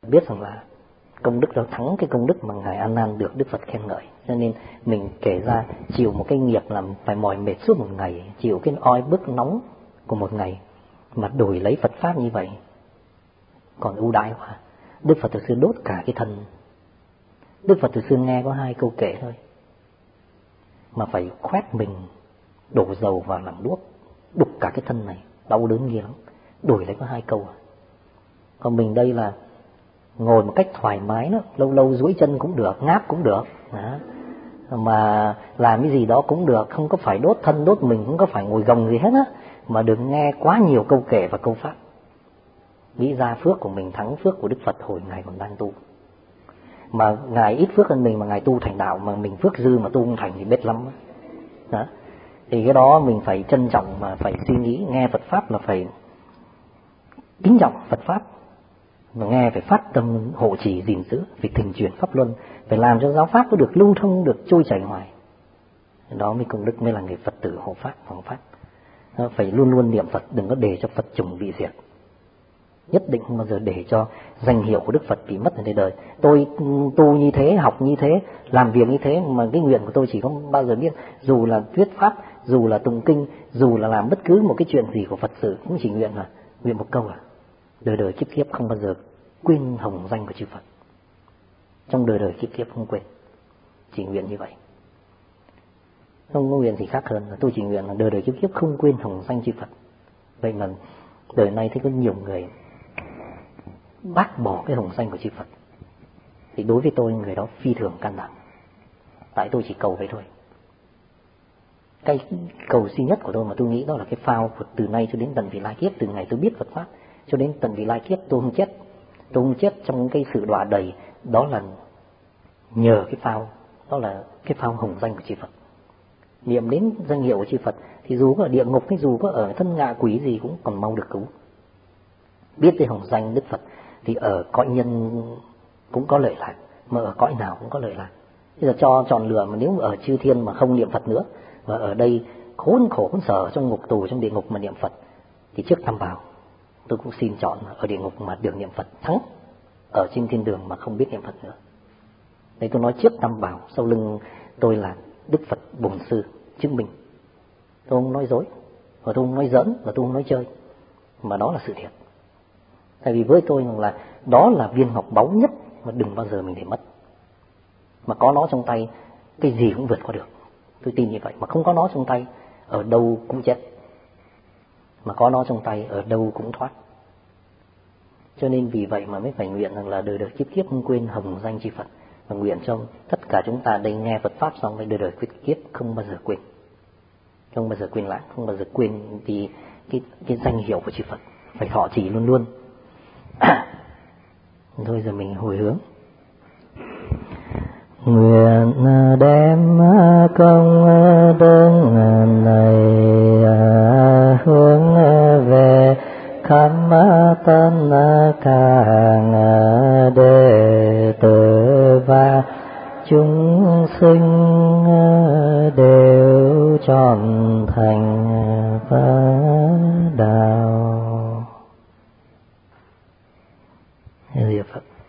biết rằng là công đức đó thắng cái công đức mà ngài A Nan được Đức Phật khen ngợi, cho nên mình kể ra chịu một cái nghiệp làm phải mỏi mệt suốt một ngày, chịu cái oi bức nóng của một ngày mà đổi lấy Phật pháp như vậy còn ưu đãi quá. Đức Phật thực sự đốt cả cái thân. Đức Phật thực sự nghe có 2 câu kể thôi mà phải khoét mình, đổ dầu vào làm đuốc, đục cả cái thân này, đau đớn ghê lắm, đổi lấy có 2 câu. Còn mình đây là ngồi một cách thoải mái đó, lâu lâu duỗi chân cũng được, ngáp cũng được đó. Mà làm cái gì đó cũng được, không có phải đốt thân đốt mình, không có phải ngồi gồng gì hết á, mà được nghe quá nhiều câu kể và câu pháp. Nghĩ ra phước của mình thắng phước của Đức Phật hồi ngài còn đang tu. Mà ngài ít phước hơn mình mà ngài tu thành đạo, mà mình phước dư mà tu không thành thì bết lắm đó. Thì cái đó mình phải trân trọng mà phải suy nghĩ. Nghe Phật pháp là phải kính trọng Phật pháp, mà nghe phải phát tâm hộ trì gìn giữ, phải thỉnh chuyển pháp luân, phải làm cho giáo pháp nó được lưu thông, được trôi chảy hoài. Đó mới công đức, mới là người Phật tử hộ pháp, phòng pháp. Nó phải luôn luôn niệm Phật, đừng có để cho Phật chủng bị diệt. Nhất định không bao giờ để cho danh hiệu của Đức Phật bị mất trên đời. Tôi tu như thế, học như thế, làm việc như thế, mà cái nguyện của tôi chỉ không bao giờ biết, dù là thuyết pháp, dù là tụng kinh, dù là làm bất cứ một cái chuyện gì của Phật sự, cũng chỉ nguyện một câu đời đời kiếp kiếp không bao giờ quên hồng danh của chư Phật. Trong đời đời kiếp kiếp không quên, chỉ nguyện như vậy. Không có nguyện gì khác hơn, là tôi chỉ nguyện là đời đời kiếp kiếp không quên hồng danh chư Phật. Vậy mà đời nay thấy có nhiều người bác bỏ cái hồng danh của chư Phật, thì đối với tôi người đó phi thường can đảm. Tại tôi chỉ cầu vậy thôi. Cái cầu duy nhất của tôi mà tôi nghĩ đó là cái phao của từ nay cho đến tận vị lai kiếp, từ ngày tôi biết Phật pháp cho đến tận vị lai kiếp tôi không chết. Tôi không chết trong cái sự đọa đầy, đó là nhờ cái phao, đó là cái phao hồng danh của chư Phật. Niệm đến danh hiệu của chư Phật thì dù có ở địa ngục hay dù có ở thân ngạ quỷ gì cũng còn mau được cứu. Biết tới hồng danh Đức Phật thì ở cõi nhân cũng có lợi lạc, mà ở cõi nào cũng có lợi lạc. Bây giờ cho chọn lựa, mà nếu ở chư thiên mà không niệm Phật nữa, và ở đây khốn khổ khốn sở trong ngục tù trong địa ngục mà niệm Phật, thì trước tam bảo tôi cũng xin chọn ở địa ngục mà được niệm Phật thắng ở trên thiên đường mà không biết niệm Phật nữa. Đấy, tôi nói trước tam bảo, sau lưng tôi là Đức Phật Bổn Sư chứng minh. Tôi không nói dối, và tôi không nói giỡn, và tôi không nói chơi, mà đó là sự thiệt. Tại vì với tôi là đó là viên ngọc báu nhất mà đừng bao giờ mình để mất. Mà có nó trong tay, cái gì cũng vượt qua được. Tôi tin như vậy. Mà không có nó trong tay, ở đâu cũng chết. Mà có nó trong tay, ở đâu cũng thoát. Cho nên vì vậy mà mới phải nguyện rằng là đời đời kiếp kiếp không quên hồng danh chư Phật. Và nguyện cho tất cả chúng ta đây nghe Phật pháp xong, với đời đời kiếp kiếp không bao giờ quên. Không bao giờ quên lãng, không bao giờ quên đi cái danh hiệu của chư Phật. Phải thọ trì luôn luôn. Thôi giờ mình hồi hướng. Nguyện đem công đức này hướng về khắp tất cả đệ tử và chúng sinh đều trọn thành Phật đạo. Diệu Phật.